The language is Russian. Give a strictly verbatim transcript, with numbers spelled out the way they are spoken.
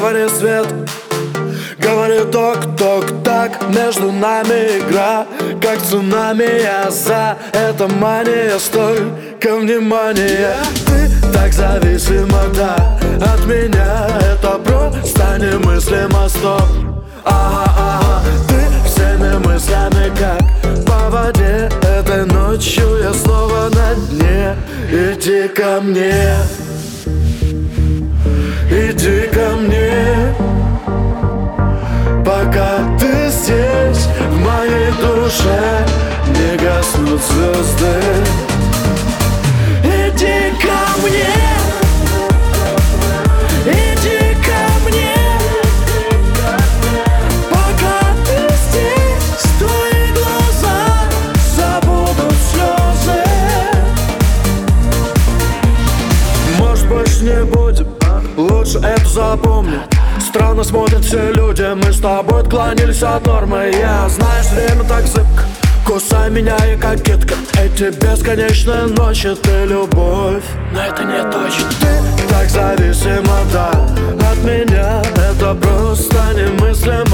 говори, свет, говори, ток-ток, так. Между нами игра, как цунами. Я за это мания, столько внимания. Ты так зависима, да, от меня. Это просто немыслимо, стоп. Ага, ага, ты всеми мыслями как по воде. Этой ночью я снова на дне. Иди ко мне, иди ко мне, пока ты здесь, в моей душе не гаснут звезды. Иди ко мне, иди ко мне, пока ты здесь, твои глаза забудут слезы. Может, больше не будем, лучше это запомни. Странно смотрят все люди, мы с тобой отклонились от нормы. Я, знаешь, время так зыбко, кусай меня и кокетка. Эти бесконечные ночи, ты любовь, но это не точно. Ты так зависима, да, от меня. Это просто немыслимо.